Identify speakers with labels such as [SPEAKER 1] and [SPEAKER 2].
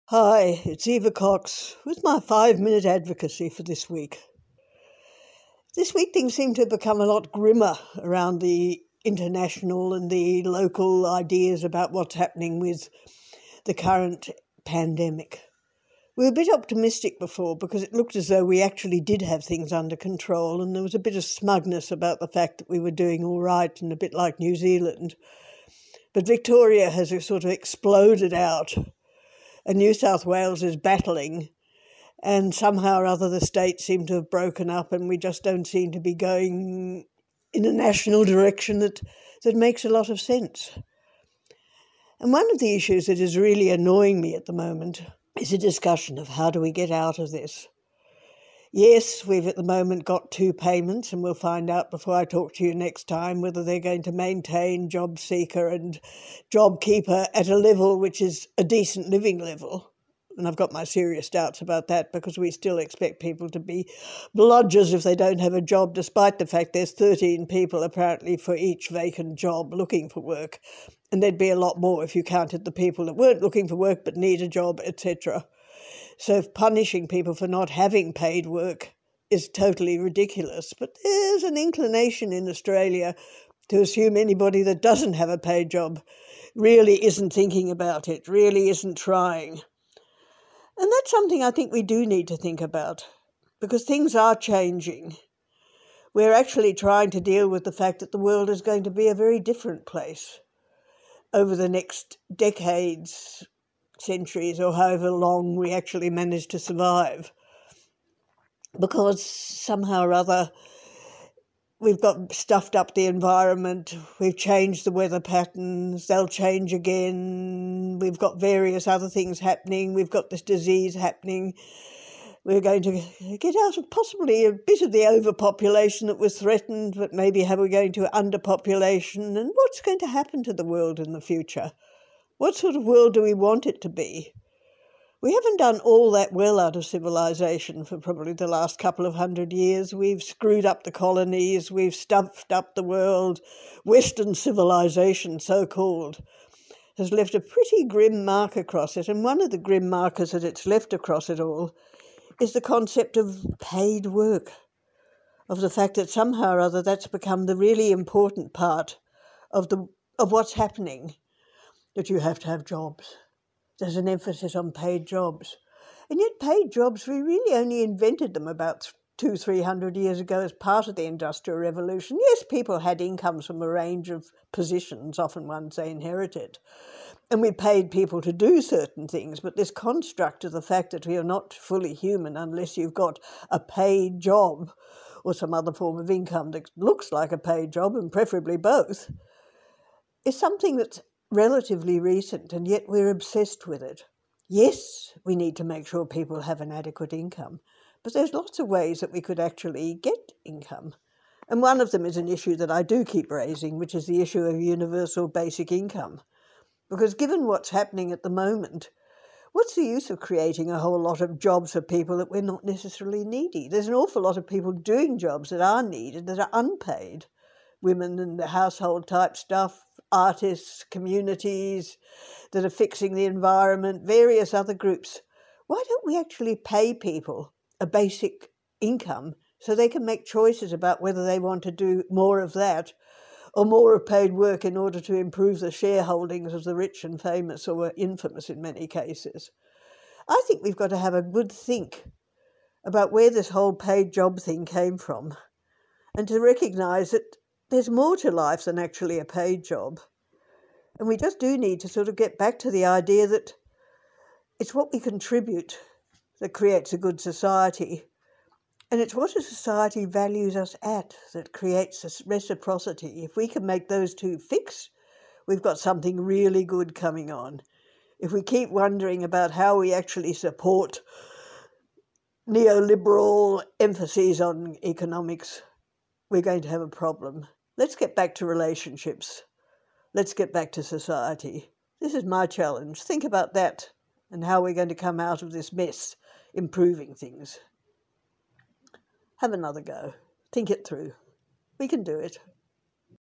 [SPEAKER 1] Hi, it's Eva Cox with my 5-minute advocacy for this week. This week things seem to have become a lot grimmer around the international and the local ideas about what's happening with the current pandemic. We were a bit optimistic before because it looked as though we actually did have things under control, and there was a bit of smugness about the fact that we were doing all right and a bit like New Zealand. But Victoria has sort of exploded out. And New South Wales is battling, and somehow or other the states seem to have broken up, and we just don't seem to be going in a national direction that makes a lot of sense. And one of the issues that is really annoying me at the moment is a discussion of how do we get out of this. Yes, we've at the moment got 2 payments, and we'll find out before I talk to you next time whether they're going to maintain Job Seeker and JobKeeper at a level which is a decent living level. And I've got my serious doubts about that because we still expect people to be bludgers if they don't have a job, despite the fact there's 13 people apparently for each vacant job looking for work. And there'd be a lot more if you counted the people that weren't looking for work but need a job, etc. So punishing people for not having paid work is totally ridiculous. But there's an inclination in Australia to assume anybody that doesn't have a paid job really isn't thinking about it, really isn't trying. And that's something I think we do need to think about, because things are changing. We're actually trying to deal with the fact that the world is going to be a very different place over the next decades, centuries, or however long we actually manage to survive. Because somehow or other we've got stuffed up the environment, we've changed the weather patterns, they'll change again, we've got various other things happening, we've got this disease happening. We're going to get out of possibly a bit of the overpopulation that was threatened, but maybe we're going to underpopulation. And what's going to happen to the world in the future? What sort of world do we want it to be? We haven't done all that well out of civilization for probably the last couple of 100 years. We've screwed up the colonies, we've stuffed up the world. Western civilization, so-called, has left a pretty grim mark across it. And one of the grim markers that it's left across it all is the concept of paid work, of the fact that somehow or other that's become the really important part of what's happening, that you have to have jobs. There's an emphasis on paid jobs. And yet paid jobs, we really only invented them about 200-300 years ago as part of the Industrial Revolution. Yes, people had incomes from a range of positions, often ones they inherited. And we paid people to do certain things, but this construct of the fact that we are not fully human unless you've got a paid job or some other form of income that looks like a paid job, and preferably both, is something that's relatively recent, and yet we're obsessed with it. Yes, we need to make sure people have an adequate income, but there's lots of ways that we could actually get income. And one of them is an issue that I do keep raising, which is the issue of universal basic income. Because given what's happening at the moment, what's the use of creating a whole lot of jobs for people that we're not necessarily needy? There's an awful lot of people doing jobs that are needed, that are unpaid. Women and the household type stuff, artists, communities that are fixing the environment, various other groups. Why don't we actually pay people a basic income so they can make choices about whether they want to do more of that or more of paid work in order to improve the shareholdings of the rich and famous, or infamous in many cases? I think we've got to have a good think about where this whole paid job thing came from, and to recognise that there's more to life than actually a paid job. And we just do need to sort of get back to the idea that it's what we contribute that creates a good society. And it's what a society values us at that creates this reciprocity. If we can make those two fix, we've got something really good coming on. If we keep wondering about how we actually support neoliberal emphases on economics, we're going to have a problem. Let's get back to relationships. Let's get back to society. This is my challenge. Think about that and how we're going to come out of this mess, improving things. Have another go. Think it through. We can do it.